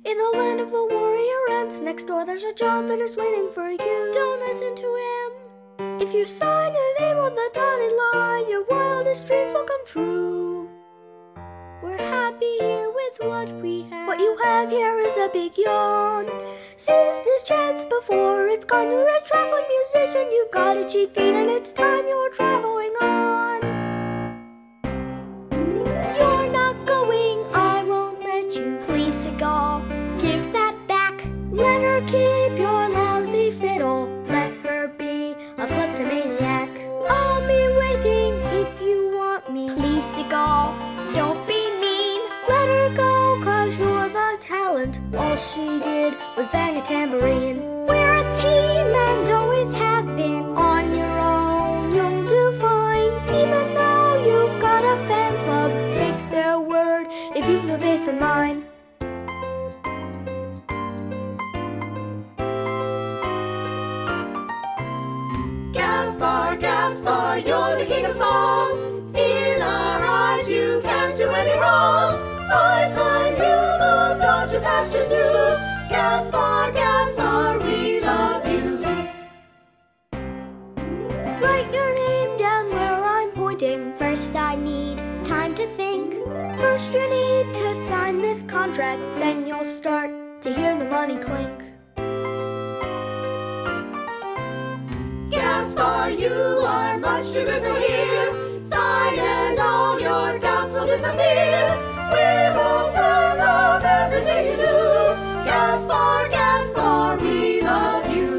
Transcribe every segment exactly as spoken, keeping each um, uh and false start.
In the land of the warrior ants, next door there's a job that is waiting for you. Don't listen to him. If you sign your name on the dotted line, your wildest dreams will come true. We're happy here with what we have. What you have here is a big yawn. Seize this chance before it's gone. You're a traveling musician, you've got itchy feet, and it's time you're traveling on. You're not going, I won't let you. Please, Seagull, give that back. Let her keep your lousy fiddle. Let her be a kleptomaniac. I'll be waiting if you want me. Please, Seagull, don't be mean. Let her go, cause you're the talent. All she did was bang a tambourine. We're a team and always have been. On your own, you'll do fine. Even though you've got a fan club, take their word if you've no faith in mine. Gaspar, Gaspar, you're the king of song. In our eyes you can't do any wrong. By time you moved on to pastures new. Gaspar, Gaspar, we love you. Write your name down where I'm pointing. First I need time to think. First you need to sign this contract, then you'll start to hear the money clink. Gaspar, you are much too good for here. Sign and all your doubts will disappear. We're over of everything you do. Gaspar, Gaspar, we love you.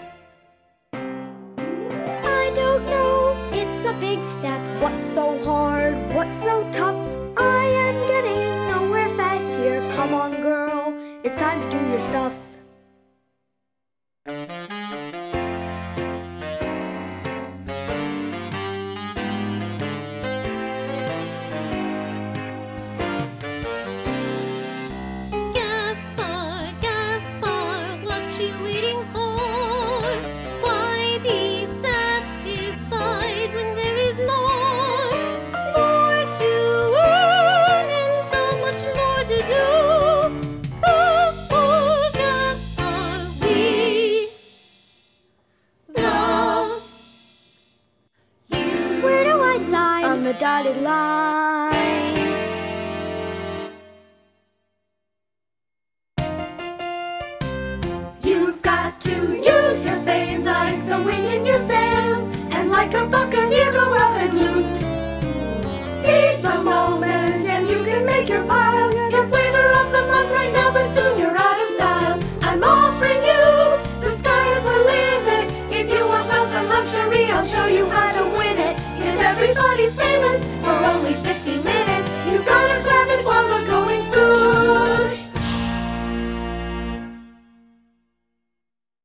I don't know, it's a big step. What's so hard? What's so tough? I am getting nowhere fast here. Come on, girl, it's time to do your stuff. You waiting for? Why be satisfied when there is more? More to earn and so much more to do. Gaspar, Gaspar, we love you. Where do I sign? On the dotted line. You've got to use your fame like the wind in your sails, and like a bucket